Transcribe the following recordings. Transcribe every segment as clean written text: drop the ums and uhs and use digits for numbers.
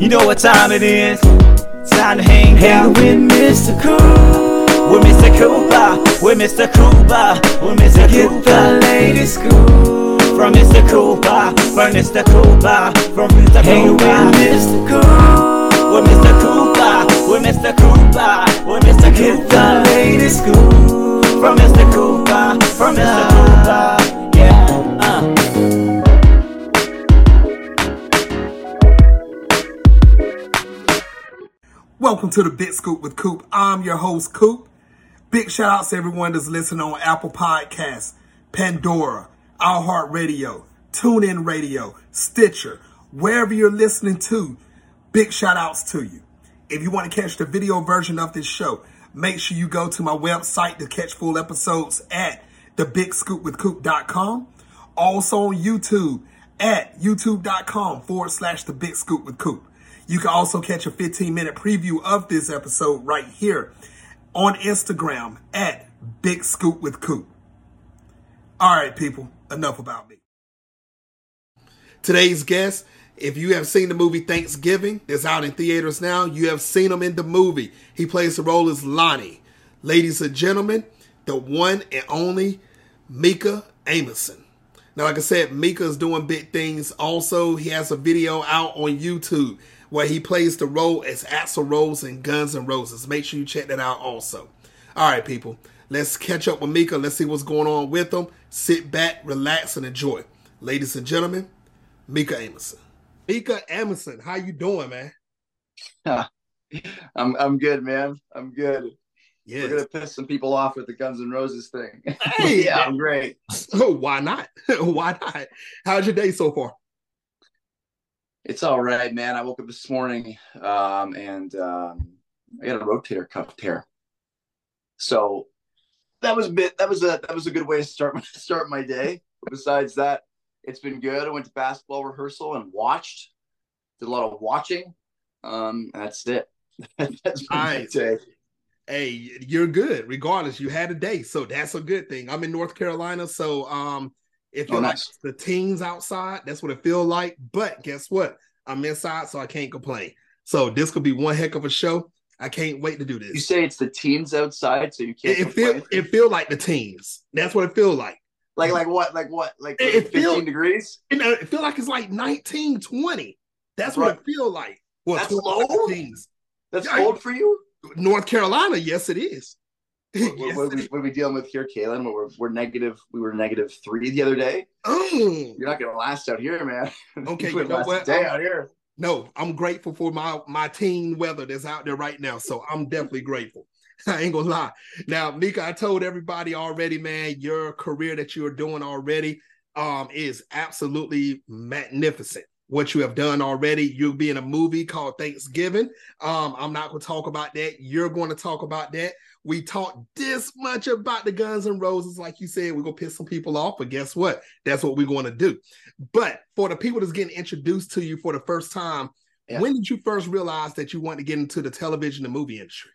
You know what time it is? Time to hang out with Mr. Cool. With Mr. Cooper, with Mr. Cooper, with Mr. Get Cooper. The latest scoop from Mr. Cooper, from Mr. Cooper, from Mr. Hang Cooper. With Mr. Cool, with Mr. Cooper, with Mr. Cooper, with Mr. Cooper. Get the latest scoop from Mr. Cooper, from Mr. Cooper. Yeah. Welcome to the Big Scoop with Coop. I'm your host, Coop. Big shout outs to everyone that's listening on Apple Podcasts, Pandora, iHeartRadio, TuneIn Radio, Stitcher, wherever you're listening to. Big shout outs to you. If you want to catch the video version of this show, make sure you go to my website to catch full episodes at thebigscoopwithcoop.com. Also on YouTube at youtube.com/thebigscoopwithcoop. You can also catch a 15-minute preview of this episode right here on Instagram at Big Scoop with Coop. All right, people, enough about me. Today's guest, if you have seen the movie Thanksgiving, that's out in theaters now, you have seen him in the movie. He plays the role as Lonnie. Ladies and gentlemen, the one and only Micah Amison. Now, like I said, Micah is doing big things. Also, he has a video out on YouTube where he plays the role as Axl Rose in Guns N' Roses. Make sure you check that out also. All right, people. Let's catch up with Micah. Let's see what's going on with him. Sit back, relax, and enjoy. Ladies and gentlemen, Micah Amison. Micah Amison, how you doing, man? I'm good, man. I'm good. Yes. We're gonna piss some people off with the Guns N' Roses thing. Hey, yeah, I'm great. Oh, why not? Why not? How's your day so far? It's all right, man. I woke up this morning and I got a rotator cuff tear. So that was a good way to start my day. But besides that, it's been good. I went to basketball rehearsal and watched. Did a lot of watching. And that's it. That's my day. Hey, you're good. Regardless, you had a day, so that's a good thing. I'm in North Carolina, so if you're like the teens outside, that's what it feels like. But guess what? I'm inside, so I can't complain. So this could be one heck of a show. I can't wait to do this. You say it's the teens outside, so you can't complain? It feel like the teens. That's what it feels like. Like what? Like what? Like it 15 degrees? It feel like it's like 19, 20. That's what it feel like. Well, that's low? That's cold for you? North Carolina, yes, it is. What are we dealing with here, Kaylin? We're negative. We were -3 the other day. Oh, you're not gonna last out here, man. Okay, you know what? Day out here. No, I'm grateful for my teen weather that's out there right now. So I'm definitely grateful. I ain't gonna lie. Now, Micah, I told everybody already, man, your career that you're doing already is absolutely magnificent. What you have done already. You'll be in a movie called Thanksgiving. I'm not going to talk about that. You're going to talk about that. We talked this much about the Guns N' Roses. Like you said, we're going to piss some people off, but guess what? That's what we're going to do. But for the people that's getting introduced to you for the first time, when did you first realize that you wanted to get into the television and movie industry?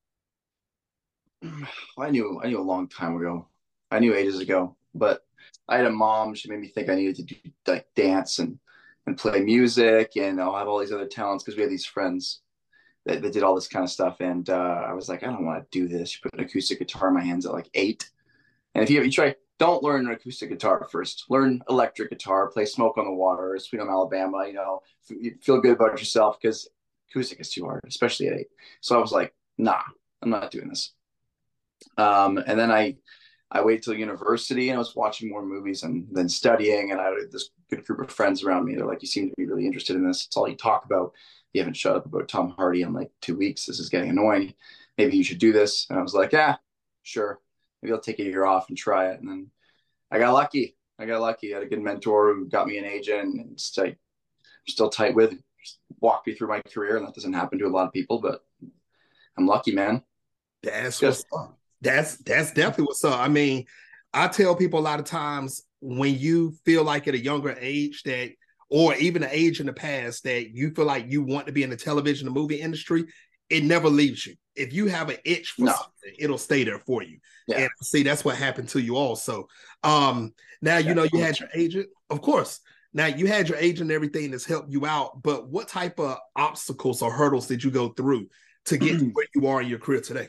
I knew a long time ago. I knew ages ago, but I had a mom. She made me think I needed to do like dance and play music, and I'll have all these other talents because we had these friends that did all this kind of stuff. And I was like, I don't want to do this. She put an acoustic guitar in my hands at like 8. And if you try, don't learn an acoustic guitar first. Learn electric guitar, play Smoke on the Water, Sweet Home Alabama, you feel good about yourself because acoustic is too hard, especially at 8. So I was like, nah, I'm not doing this. And then I waited till university and I was watching more movies and then studying, and I had this good group of friends around me. They're like, you seem to be really interested in this. It's all you talk about. You haven't shut up about Tom Hardy in like 2 weeks. This is getting annoying. Maybe you should do this. And I was like, sure. Maybe I'll take a year off and try it. And then I got lucky. I had a good mentor who got me an agent and I'm still tight with, walked me through my career. And that doesn't happen to a lot of people, but I'm lucky, man. That's what's up. That's definitely what's up. I mean, I tell people a lot of times when you feel like at a younger age that, or even an age in the past that you feel like you want to be in the television and movie industry, it never leaves you. If you have an itch for something, it'll stay there for you. Yeah. And see, that's what happened to you also. Now, you had your agent. Of course, Now you had your agent and everything that's helped you out, but what type of obstacles or hurdles did you go through to get to where you are in your career today?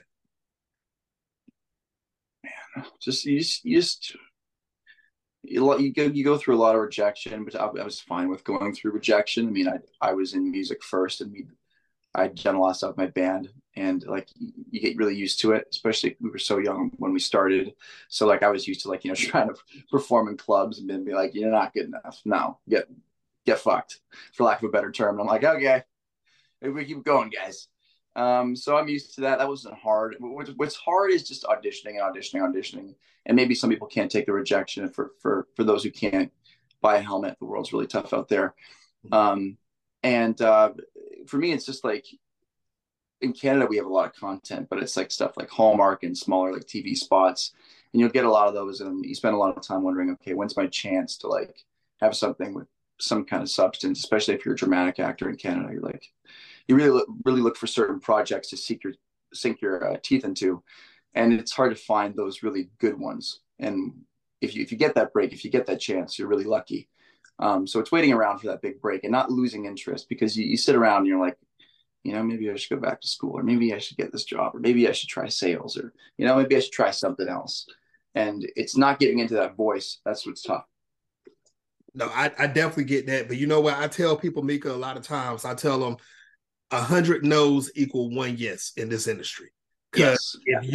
You go through a lot of rejection, but I was fine with going through rejection. I mean, I was in music first, and I'd done a lot of stuff with my band, and like you get really used to it, especially we were so young when we started. So like I was used to like, trying to perform in clubs and then be like, you're not good enough. No, get fucked, for lack of a better term. And I'm like, okay, maybe we keep going, guys. So I'm used to that. That wasn't hard. What's hard is just auditioning. And maybe some people can't take the rejection. For those who can't buy a helmet, the world's really tough out there. And for me, it's just like in Canada, we have a lot of content, but it's like stuff like Hallmark and smaller like TV spots. And you'll get a lot of those, and you spend a lot of time wondering, okay, when's my chance to like have something with some kind of substance, especially if you're a dramatic actor in Canada. You're like, you really look for certain projects to sink your teeth into, and it's hard to find those really good ones. And if you get that break, if you get that chance, you're really lucky. So it's waiting around for that big break and not losing interest, because you sit around and you're like, maybe I should go back to school, or maybe I should get this job, or maybe I should try sales, or maybe I should try something else. And it's not getting into that voice. That's what's tough. No, I definitely get that. But you know what? I tell people, Mika, a lot of times, I tell them 100 no's equal 1 yes in this industry. Because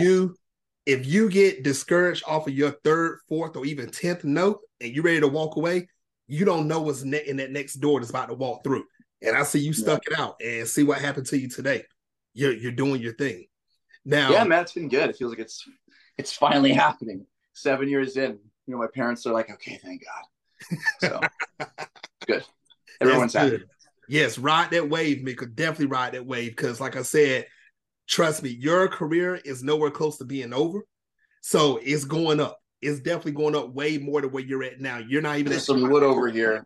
if you get discouraged off of your third, fourth, or even 10th no, and you're ready to walk away, you don't know what's in that next door that's about to walk through. And I see you stuck it out, and see what happened to you today. You're doing your thing. Now, yeah, man, it's been good. It feels like it's finally happening. 7 years in, my parents are like, okay, thank God. So good. Everyone's happy. Yes, ride that wave, Mika. Definitely ride that wave, because like I said, trust me, your career is nowhere close to being over. So it's going up. It's definitely going up way more than where you're at now. You're not even. There's some wood over here.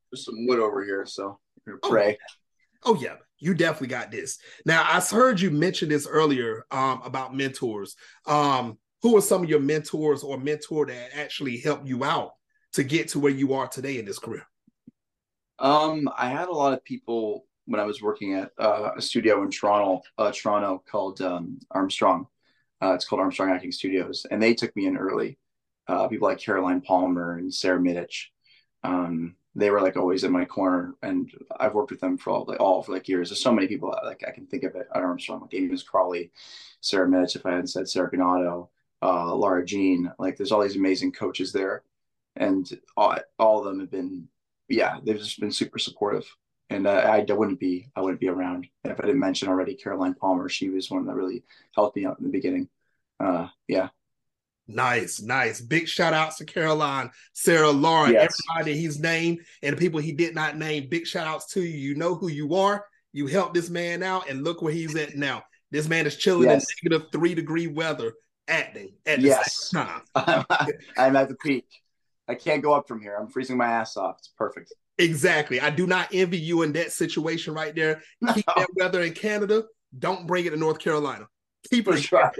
So pray. Oh yeah, you definitely got this. Now I heard you mention this earlier about mentors. Who are some of your mentors or mentor that actually helped you out to get to where you are today in this career? I had a lot of people when I was working at a studio in Toronto called Armstrong. It's called Armstrong Acting Studios, and they took me in early. People like Caroline Palmer and Sarah Middich. They were like always in my corner, and I've worked with them for years. There's so many people like I can think of it at Armstrong, like Amos Crawley, Sarah Middich, if I hadn't said Sarah Ganato, Laura Jean. Like there's all these amazing coaches there, and all of them have been, they've just been super supportive. And I wouldn't be around if I didn't mention already Caroline Palmer. She was one that really helped me out in the beginning. Nice. Big shout outs to Caroline, Sarah, Laura, everybody he's named, and the people he did not name. Big shout outs to you. You know who you are. You helped this man out, and look where he's at now. This man is chilling in negative 3-degree weather, acting at the same time. I'm at the peak. I can't go up from here. I'm freezing my ass off. It's perfect. Exactly. I do not envy you in that situation right there. No. Keep that weather in Canada. Don't bring it to North Carolina. Keep it right.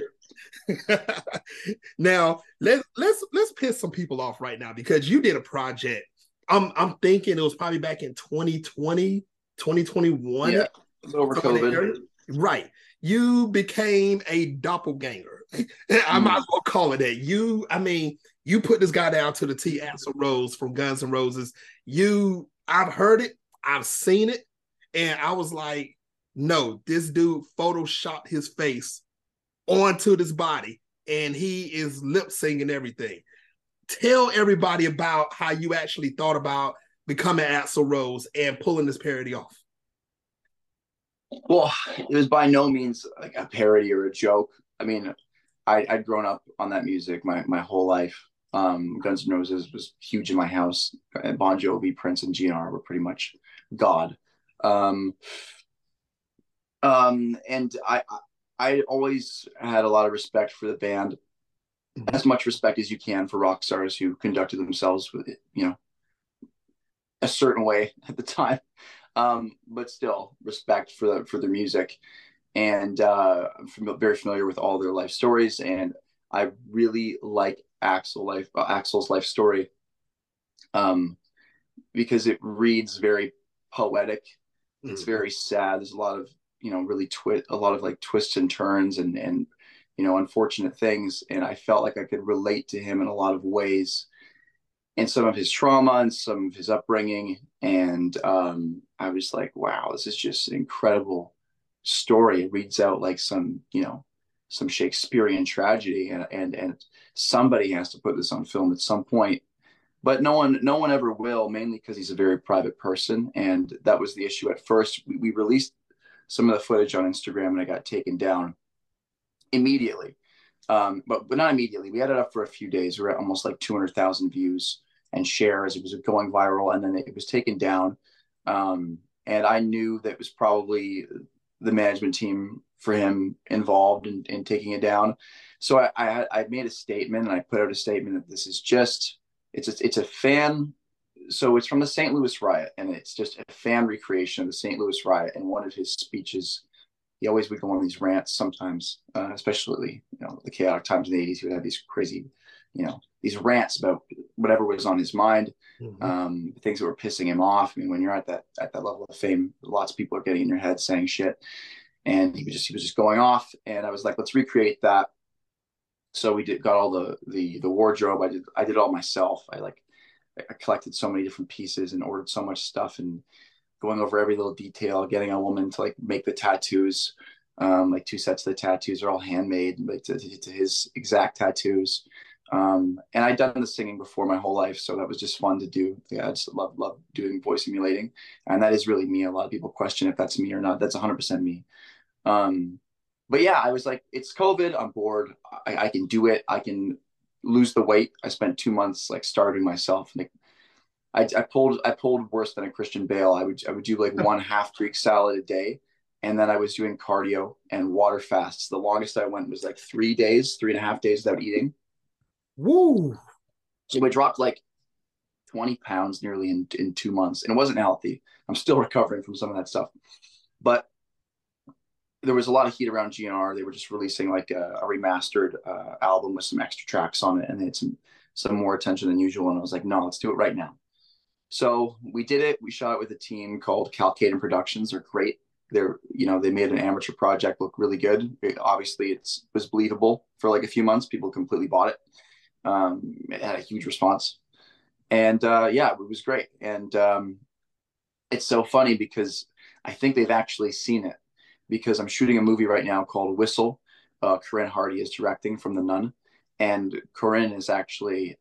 Now let's piss some people off right now, because you did a project. I'm thinking it was probably back in 2020, 2021. Yeah, it was over COVID. Right. You became a doppelganger. I might as well call it that. You put this guy down to the T. Axl Rose from Guns N' Roses. I've heard it, I've seen it, and I was like, no, this dude photoshopped his face onto this body, and he is lip singing everything. Tell everybody about how you actually thought about becoming Axl Rose and pulling this parody off. Well, it was by no means like a parody or a joke. I mean, I'd grown up on that music my whole life. Guns N' Roses was huge in my house. Bon Jovi, Prince, and GNR were pretty much God. And I always had a lot of respect for the band, as much respect as you can for rock stars who conducted themselves with, a certain way at the time. But still respect for their music, and I'm very familiar with all their life stories, and I really like Axl's life story. because it reads very poetic. It's very sad. There's a lot of, really a lot of like twists and turns and unfortunate things. And I felt like I could relate to him in a lot of ways, and some of his trauma and some of his upbringing. And I was like, wow, this is just an incredible story. It reads out like some Shakespearean tragedy, and somebody has to put this on film at some point. But no one ever will, mainly because he's a very private person, and that was the issue at first. We released some of the footage on Instagram, and it got taken down immediately. But not immediately. We had it up for a few days. We were at almost like 200,000 views and shares. It was going viral, and then it was taken down. And I knew that it was probably the management team for him involved in taking it down. So I made a statement, and I put out a statement that this is just it's a fan. So it's from the St. Louis riot, and it's just a fan recreation of the St. Louis riot. And one of his speeches, he always would go on these rants sometimes, especially, the chaotic times in the 80s. He would have these crazy, these rants about whatever was on his mind, things that were pissing him off. I mean, when you're at that level of fame, lots of people are getting in your head saying shit. And he was just going off. And I was like, let's recreate that. So we got all the wardrobe. I did it all myself. I collected so many different pieces and ordered so much stuff, and going over every little detail, getting a woman to like make the tattoos. Like 2 sets of the tattoos are all handmade, like to his exact tattoos. And I'd done the singing before my whole life, so that was just fun to do. Yeah, I just love doing voice emulating, and that is really me. A lot of people question if that's me or not. That's 100% me. But yeah, I was like, it's COVID. I'm bored. I can do it. I can lose the weight. I spent 2 months like starving myself. Like, I pulled worse than a Christian Bale. I would do like 1/2 Greek salad a day, and then I was doing cardio and water fasts. The longest I went was like 3.5 days without eating. Woo! So I dropped like 20 pounds nearly in 2 months, and it wasn't healthy. I'm still recovering from some of that stuff, but there was a lot of heat around GNR. They were just releasing like a remastered album with some extra tracks on it, and they had some more attention than usual. And I was like, no, let's do it right now. So we did it. We shot it with a team called Calcaden Productions. They're great. They made an amateur project look really good. Obviously, it was believable for like a few months. People completely bought it. It had a huge response, and yeah, it was great. And it's so funny because I think they've actually seen it, because I'm shooting a movie right now called Whistle. Corinne Hardy is directing from The Nun, and Corinne is actually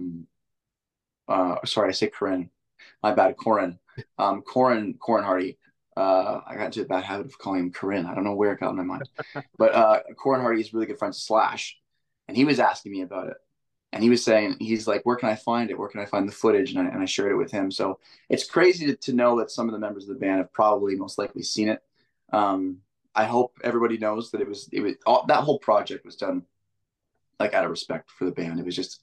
sorry, I say Corinne. My bad, Corin. Corin Hardy. I got into a bad habit of calling him Corinne. I don't know where it got in my mind. But Corin Hardy is really good friends with Slash. And he was asking me about it. And he was saying, he's like, where can I find it? Where can I find the footage? And I shared it with him. So it's crazy to know that some of the members of the band have probably most likely seen it. I hope everybody knows that it was that whole project was done like out of respect for the band. It was just,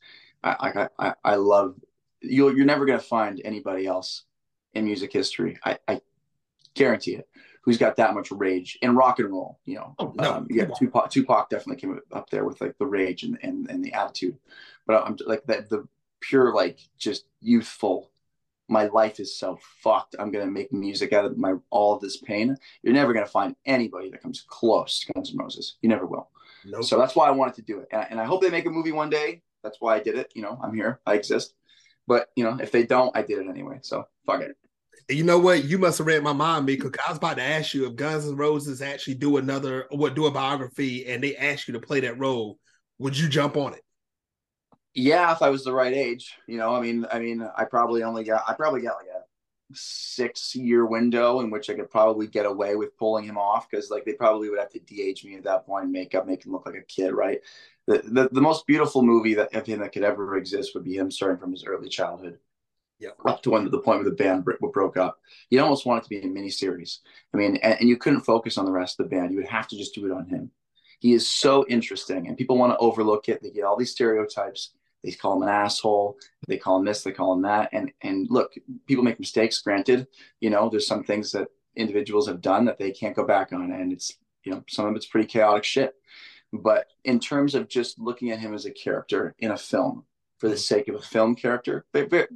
I love, you're never going to find anybody else in music history, I guarantee it, who's got that much rage in rock and roll. Yeah, Tupac definitely came up there with like the rage and the attitude. But I'm like the pure, like, just youthful, my life is so fucked, I'm gonna make music out of all of this pain. You're never gonna find anybody that comes close to Guns N' Roses. You never will. Nope. So that's why I wanted to do it, and I hope they make a movie one day. That's why I did it. I'm here, I exist. But if they don't, I did it anyway. So fuck it. You know what? You must have read my mind, because I was about to ask you if Guns N' Roses actually do a biography, and they ask you to play that role. Would you jump on it? Yeah, if I was the right age. I probably got like a 6-year window in which I could probably get away with pulling him off, because like they probably would have to de-age me at that point, make him look like a kid, right? The most beautiful movie of him that could ever exist would be him starting from his early childhood, up to the point where the band broke up. You'd almost want it to be a miniseries. And you couldn't focus on the rest of the band. You would have to just do it on him. He is so interesting, and people want to overlook it. They get all these stereotypes. They call him an asshole. They call him this. They call him that. And look, people make mistakes. Granted, there's some things that individuals have done that they can't go back on, and it's some of it's pretty chaotic shit. But in terms of just looking at him as a character in a film for the sake of a film character,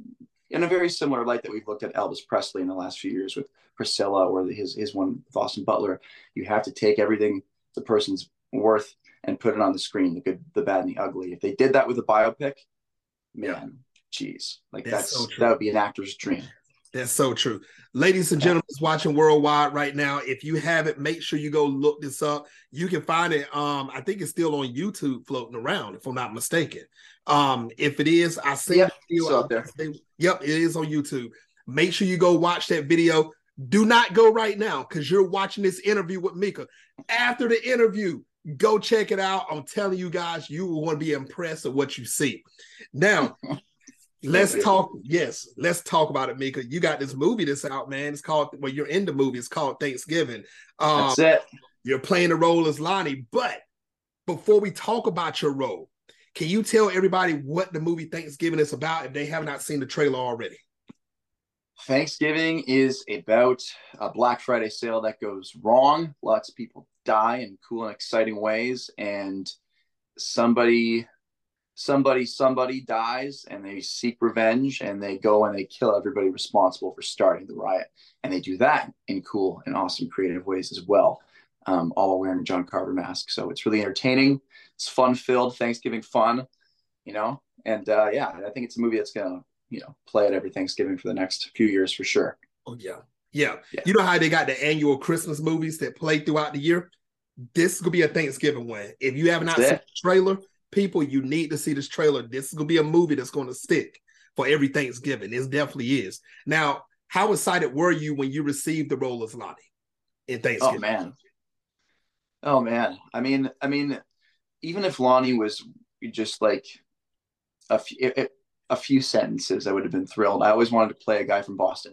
in a very similar light that we've looked at Elvis Presley in the last few years with Priscilla or his one with Austin Butler. You have to take everything the person's worth and put it on the screen, the good, the bad, and the ugly. If they did that with a biopic, man, geez, like that would be an actor's dream. That's so true. Ladies and gentlemen watching worldwide right now, if you haven't, make sure you go look this up. You can find it. I think it's still on YouTube floating around, if I'm not mistaken. If it is, I see it up there. Yep, it is on YouTube. Make sure you go watch that video. Do not go right now because you're watching this interview with Mika. After the interview, go check it out. I'm telling you guys, you will want to be impressed with what you see. Now, let's talk about it, Mika. You got this movie that's out, man. It's called, well, you're in the movie. It's called Thanksgiving. That's it. You're playing the role as Lonnie. But before we talk about your role, can you tell everybody what the movie Thanksgiving is about if they have not seen the trailer already? Thanksgiving is about a Black Friday sale that goes wrong. Lots of people die in cool and exciting ways, and somebody dies, and they seek revenge, and they go and they kill everybody responsible for starting the riot, and they do that in cool and awesome creative ways as well, all while wearing a John Carver mask. So it's really entertaining. It's fun-filled Thanksgiving fun, and I think it's a movie that's gonna play at every Thanksgiving for the next few years for sure. Oh yeah. You know how they got the annual Christmas movies that play throughout the year? This is gonna be a Thanksgiving one. If you have not seen the trailer, people, you need to see this trailer. This is gonna be a movie that's gonna stick for every Thanksgiving. It definitely is. Now, how excited were you when you received the role as Lonnie in Thanksgiving? Oh man. I mean, even if Lonnie was just like a few sentences, I would have been thrilled. I always wanted to play a guy from Boston.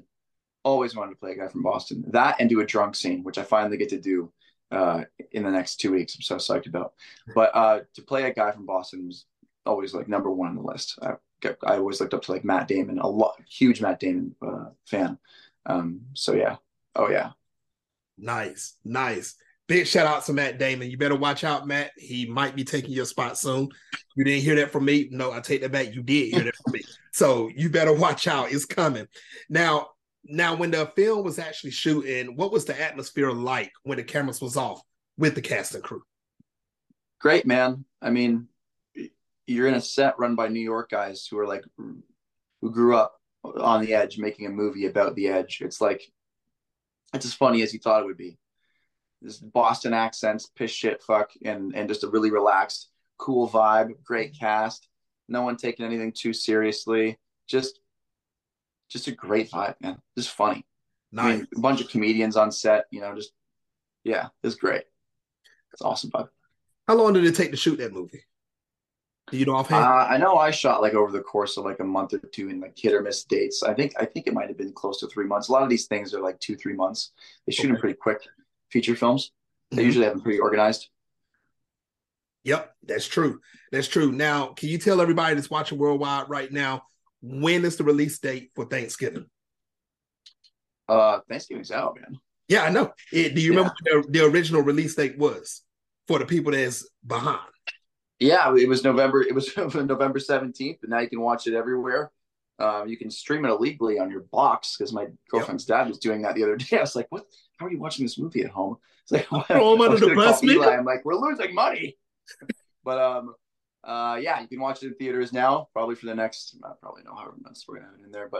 That and do a drunk scene, which I finally get to do in the next 2 weeks. I'm so psyched about. But to play a guy from Boston was always like number one on the list. I always looked up to like Matt Damon, huge Matt Damon fan. So yeah. Oh yeah. Nice. Big shout out to Matt Damon. You better watch out, Matt. He might be taking your spot soon. You didn't hear that from me. No, I take that back. You did hear that from me. So you better watch out. It's coming. Now, when the film was actually shooting, what was the atmosphere like when the cameras was off with the cast and crew? Great, man. I mean, you're in a set run by New York guys who grew up on the edge, making a movie about the edge. It's as funny as you thought it would be. This Boston accents, piss shit fuck, and just a really relaxed, cool vibe, great cast. No one taking anything too seriously. Just a great vibe, man. Just funny. Nice. I mean, a bunch of comedians on set, it's great. It's awesome vibe. How long did it take to shoot that movie? Do you know offhand? I know I shot over the course of a month or two in hit or miss dates. I think it might have been close to 3 months. A lot of these things are 2-3 months. They shoot them pretty quick. Feature films, they usually have them pretty organized. Yep, that's true. Now, can you tell everybody that's watching worldwide right now, when is the release date for Thanksgiving? Thanksgiving's out, man. Yeah, I know. Do you remember what the original release date was for the people that's behind? Yeah, it was November 17th, but now you can watch it everywhere. You can stream it illegally on your box, because my girlfriend's dad was doing that the other day. I was like, what? How are you watching this movie at home? It's like, throw him under the bus, I'm like, we're losing money. But you can watch it in theaters now, probably for the next, I don't probably know however months we're gonna have it in there, but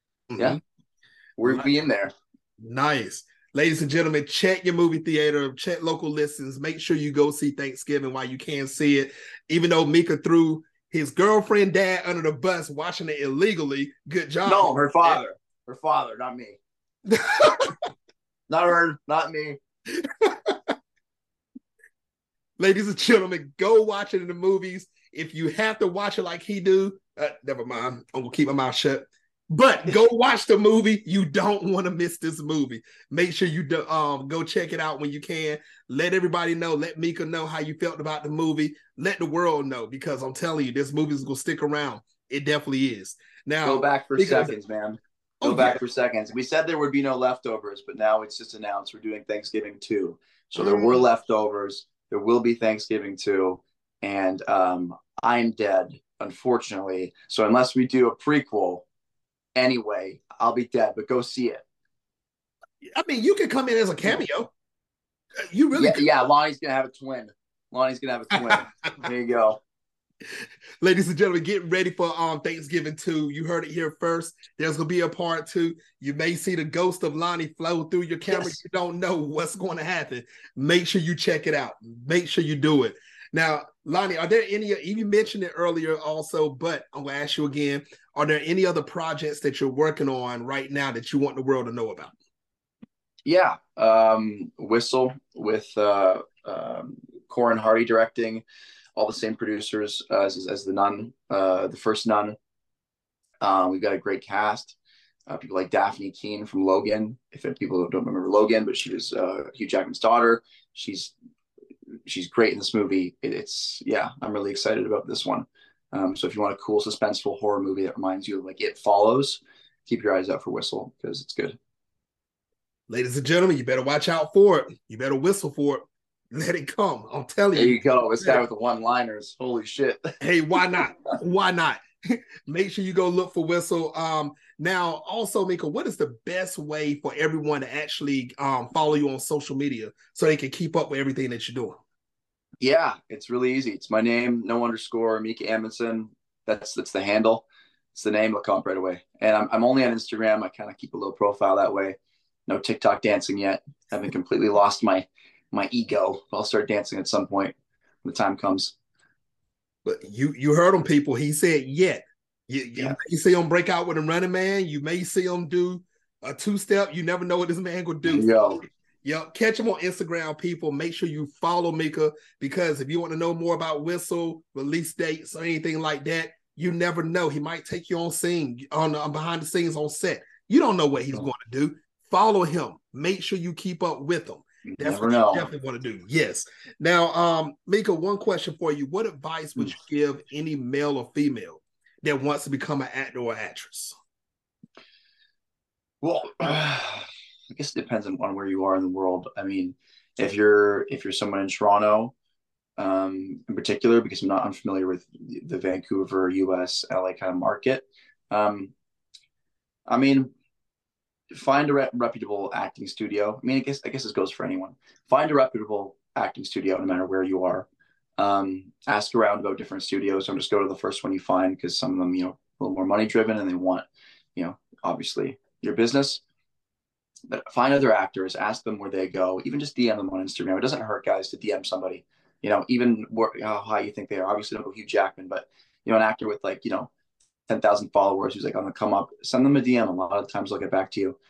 we'll be in there. Nice. Ladies and gentlemen, check your movie theater, check local listings, make sure you go see Thanksgiving while you can see it. Even though Mika threw his girlfriend dad under the bus watching it illegally, good job. No, her father, not me. Not her, not me. Ladies and gentlemen, go watch it in the movies. If you have to watch it like he do, never mind. I'm gonna keep my mouth shut. But go watch the movie. You don't want to miss this movie. Make sure you go check it out when you can. Let everybody know. Let Mika know how you felt about the movie. Let the world know, because I'm telling you, this movie is gonna stick around. It definitely is. Now, go back for seconds, man. Go back for seconds. We said there would be no leftovers, but now it's just announced we're doing Thanksgiving 2. So there were leftovers. There will be Thanksgiving 2. And I'm dead, unfortunately. So unless we do a prequel anyway, I'll be dead. But go see it. I mean, you can come in as a cameo. You really could. Yeah, Lonnie's gonna have a twin. Lonnie's gonna have a twin. There you go. Ladies and gentlemen, get ready for Thanksgiving 2. You heard it here first. There's gonna be a part 2. You may see the ghost of Lonnie flow through your camera. Yes. You don't know what's going to happen. Make sure you check it out. Make sure you do it. Now, Lonnie, are there any? You mentioned it earlier also, but I'm gonna ask you again. Are there any other projects that you're working on right now that you want the world to know about? Yeah, Whistle with Corin Hardy directing. All the same producers as the Nun, the first Nun. We've got a great cast. People like Daphne Keane from Logan. If people don't remember Logan, but she was Hugh Jackman's daughter. She's great in this movie. I'm really excited about this one. So if you want a cool, suspenseful horror movie that reminds you of like It Follows, keep your eyes out for Whistle because it's good. Ladies and gentlemen, you better watch out for it. You better whistle for it. Let it come. I'm telling you. There you go. This guy with the one-liners. Holy shit. Hey, why not? Why not? Make sure you go look for Whistle. Now, also, Mika, what is the best way for everyone to actually follow you on social media so they can keep up with everything that you're doing? Yeah, it's really easy. It's my name, no underscore, Mika Amundsen. That's the handle. It's the name. It'll come up right away. And I'm only on Instagram. I kind of keep a low profile that way. No TikTok dancing yet. Haven't completely lost my ego. I'll start dancing at some point when the time comes. But you heard him, people. He said yet. You may see him break out with a Running Man. You may see him do a 2-step. You never know what this man will do. Yep. Catch him on Instagram, people. Make sure you follow Mika, because if you want to know more about Whistle, release dates, or anything like that, you never know. He might take you on scene, on behind the scenes on set. You don't know what he's going to do. Follow him. Make sure you keep up with him. That's what you definitely want to do. Yes. Now, Mika, one question for you. What advice would you give any male or female that wants to become an actor or actress? Well, I guess it depends on where you are in the world. I mean, if you're someone in Toronto, in particular, because I'm not unfamiliar with the Vancouver, US, LA kind of market. I mean, find a reputable acting studio. I mean, I guess this goes for anyone. Find a reputable acting studio, no matter where you are. Ask around about different studios. Don't just go to the first one you find, because some of them, a little more money driven, and they want, obviously your business. But find other actors, ask them where they go. Even just DM them on Instagram. It doesn't hurt, guys, to DM somebody. Even how high you think they are. Obviously, don't go Hugh Jackman, but an actor with 10,000 followers who's on the come up, send them a DM. A lot of times they'll get back to you.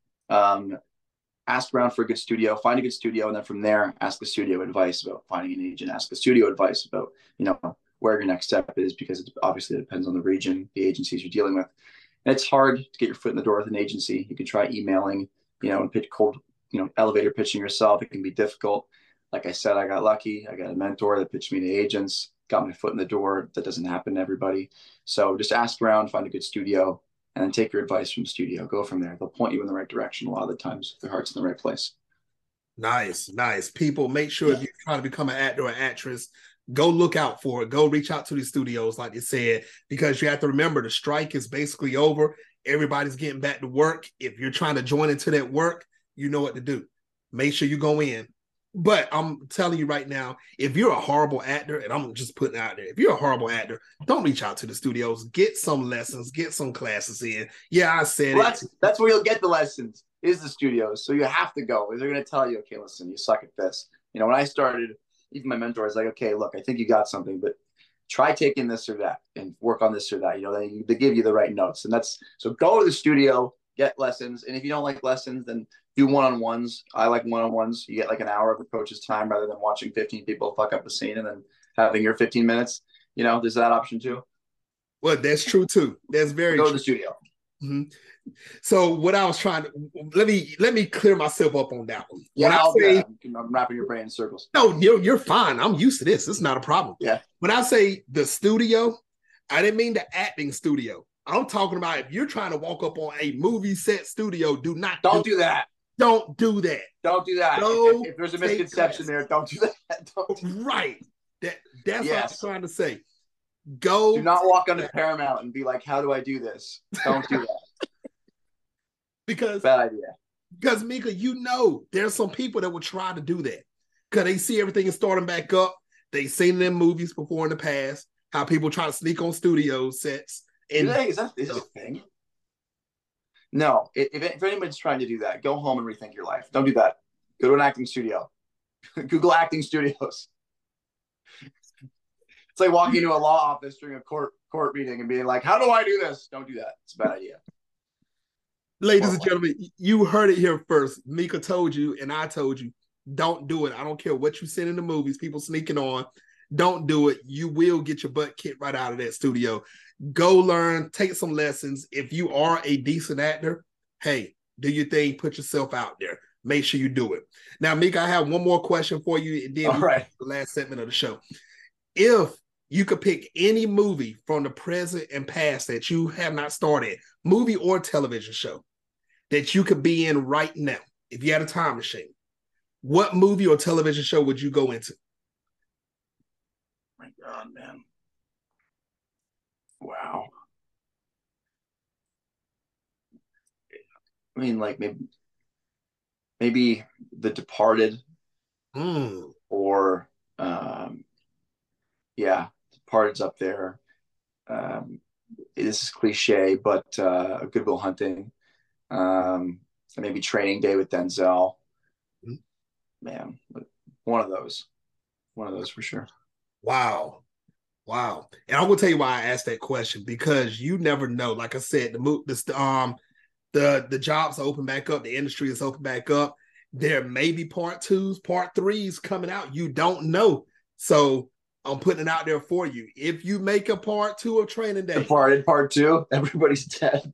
Ask around for a good studio, find a good studio, and then from there, ask the studio advice about finding an agent, ask the studio advice about, where your next step is, because it obviously depends on the region, the agencies you're dealing with. And it's hard to get your foot in the door with an agency. You can try emailing, and pitch cold, elevator pitching yourself. It can be difficult. Like I said, I got lucky. I got a mentor that pitched me to agents, got my foot in the door. That doesn't happen to everybody. So just ask around, find a good studio, and then take your advice from the studio. Go from there. They'll point you in the right direction a lot of the times if their heart's in the right place. Nice. People, make sure if you're trying to become an actor or actress, go look out for it. Go reach out to these studios, like you said, because you have to remember the strike is basically over. Everybody's getting back to work. If you're trying to join into that work, you know what to do. Make sure you go in. But I'm telling you right now, if you're a horrible actor, and I'm just putting it out there, if you're a horrible actor, don't reach out to the studios. Get some lessons, get some classes in. Yeah, I said it. That's where you'll get the lessons, is the studios. So you have to go. They're going to tell you, okay, listen, you suck at this. When I started, even my mentor was like, okay, look, I think you got something, but try taking this or that and work on this or that. They give you the right notes. And so go to the studio, get lessons. And if you don't like lessons, then do one-on-ones. I like one-on-ones. You get an hour of the coach's time rather than watching 15 people fuck up a scene and then having your 15 minutes. There's that option too. Well, that's true too. That's very true. Go to the studio. Mm-hmm. So what I was trying to let me clear myself up on that one. Yeah, I'm wrapping your brain in circles. No, you're fine. I'm used to this. It's not a problem. Yeah. When I say the studio, I didn't mean the acting studio. I'm talking about if you're trying to walk up on a movie set studio, don't do that. Don't do that. Don't do that. If there's a misconception there, don't do that. Right. That's what I'm trying to say. Do not walk onto Paramount and be like, how do I do this? Don't do that. Because bad idea. Because Mika, you know, there's some people that will try to do that because they see everything is starting back up. They've seen it in movies before in the past, how people try to sneak on studio sets. And Is that a thing? No. If anybody's trying to do that, go home and rethink your life. Don't do that. Go to an acting studio. Google acting studios. It's like walking into a law office during a court meeting and being like, "How do I do this?" Don't do that. It's a bad idea. Ladies and gentlemen, you heard it here first. Mika told you, and I told you, don't do it. I don't care what you send in the movies, people sneaking on. Don't do it. You will get your butt kicked right out of that studio. Go learn, take some lessons. If you are a decent actor, hey, do your thing, put yourself out there. Make sure you do it. Now, Mika, I have one more question for you, and then the last segment of the show. If you could pick any movie from the present and past that you have not started, movie or television show, that you could be in right now, if you had a time machine, what movie or television show would you go into? My God, man. Wow. I mean, like maybe The Departed, or Departed's up there. This is cliche, but Good Will Hunting. Maybe Training Day with Denzel. Man, one of those for sure. Wow. And I'm gonna tell you why I asked that question, because you never know. Like I said, the jobs are open back up, the industry is open back up. There may be part 2s, part 3s coming out. You don't know. So I'm putting it out there for you. If you make a part 2 of Training Day, Departed part 2, everybody's dead.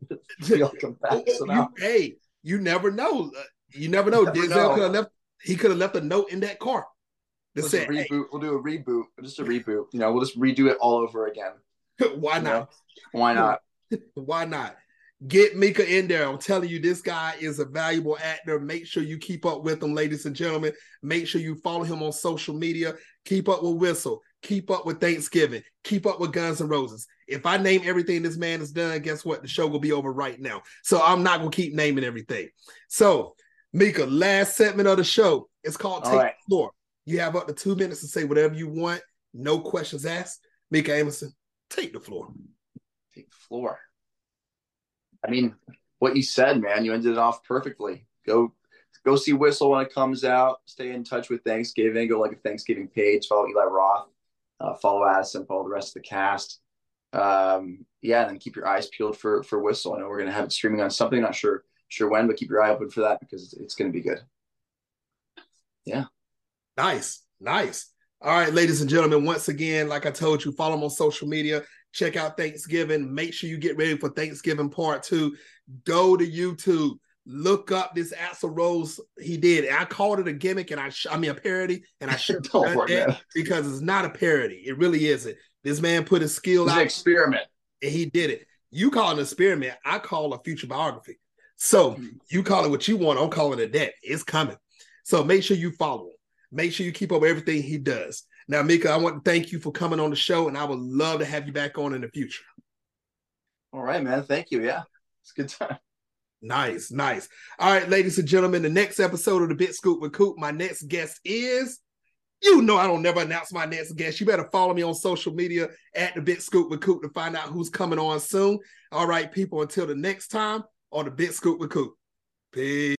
Hey, you never know. You never know. Denzel could have left a note in that car. We'll do a reboot. Just a reboot. We'll just redo it all over again. Why not? Why not? Why not? Get Mika in there. I'm telling you, this guy is a valuable actor. Make sure you keep up with him, ladies and gentlemen. Make sure you follow him on social media. Keep up with Whistle. Keep up with Thanksgiving. Keep up with Guns N' Roses. If I name everything this man has done, guess what? The show will be over right now. So I'm not going to keep naming everything. So, Mika, last segment of the show. It's called Take the Floor. You have up to 2 minutes to say whatever you want. No questions asked. Mika Amerson, take the floor. Take the floor. I mean, what you said, man, you ended it off perfectly. Go see Whistle when it comes out. Stay in touch with Thanksgiving. Go like a Thanksgiving page. Follow Eli Roth. Follow Addison. Follow the rest of the cast. And then keep your eyes peeled for Whistle. I know we're going to have it streaming on something. Not sure when, but keep your eye open for that because it's going to be good. Yeah. Nice. All right, ladies and gentlemen, once again, like I told you, follow them on social media. Check out Thanksgiving. Make sure you get ready for Thanksgiving part 2. Go to YouTube. Look up this Axl Rose he did. I called it a gimmick and a parody, and I should have done that because it's not a parody. It really isn't. This man put his skill out. It's an experiment. And he did it. You call it an experiment. I call it a future biography. So you call it what you want. I'm calling it that. It's coming. So make sure you follow him. Make sure you keep up with everything he does. Now, Mika, I want to thank you for coming on the show, and I would love to have you back on in the future. All right, man. Thank you. Yeah, it's a good time. Nice. All right, ladies and gentlemen, the next episode of The Big Scoop with Coop, my next guest is, I don't never announce my next guest. You better follow me on social media at The Big Scoop with Coop to find out who's coming on soon. All right, people, until the next time on The Big Scoop with Coop. Peace.